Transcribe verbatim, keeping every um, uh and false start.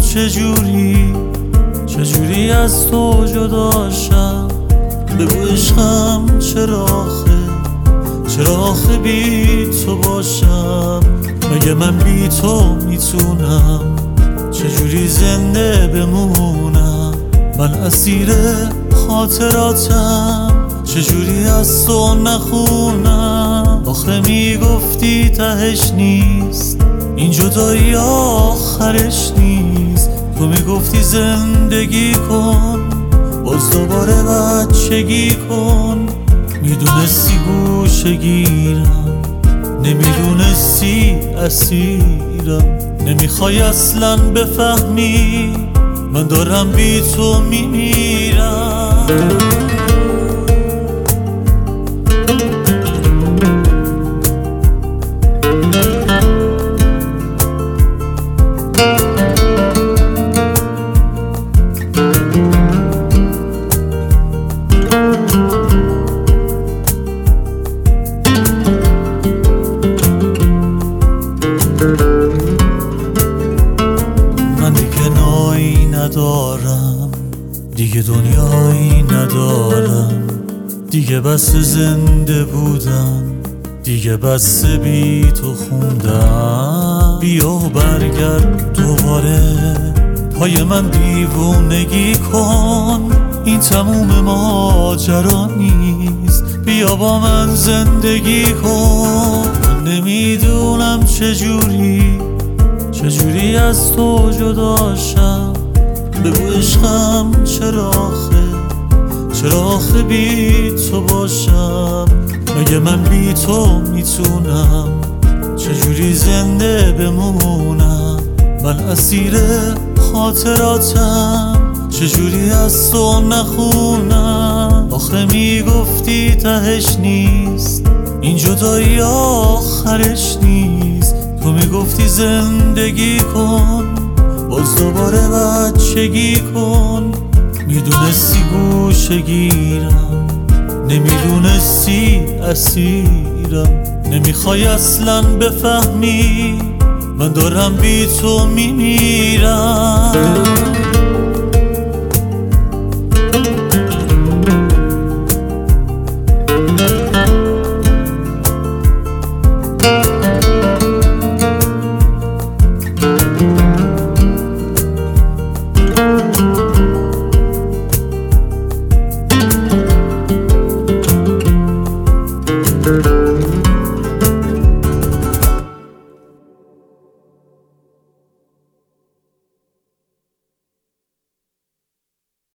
چجوری چجوری از تو جدا شم. بگو عشقم چراخه چراخه بی تو باشم. مگه من بی تو میتونم چجوری زنده بمونم. من اسیر خاطراتم چجوری از تو نخونم. آخه میگفتی تهش نیست این جدایی آخرش نیست. تو میگفتی زندگی کن باز دوباره بچگی کن. میدونستی گوشه گیرم نمیدونستی اسیرم. نمیخوای اصلا بفهمی من دارم بی تو میمیرم. من دیگه نایی ندارم دیگه دنیایی ندارم. دیگه بس زنده بودم دیگه بس بی تو خوندم. بیا و برگرد دوباره پای من دیوونگی کن. این تموم ماجرا نیست بیا با من زندگی کن. من نمیدونم چجوری چجوری از تو جدا شم. بگو عشقم چراخه چراخه بی تو باشم. مگه من بی تو میتونم چجوری زنده بمونم. من اسیر خاطراتم چجوری از تو نخونم. آخه میگفتی تهش نیست این جدایی آخرش نیست. تو میگفتی زندگی کن باز دوباره بچگی کن. میدونستی گوشه گیرم نمیدونستی اسیرم. نمیخوای اصلا بفهمی من دارم بی تو میمیرم.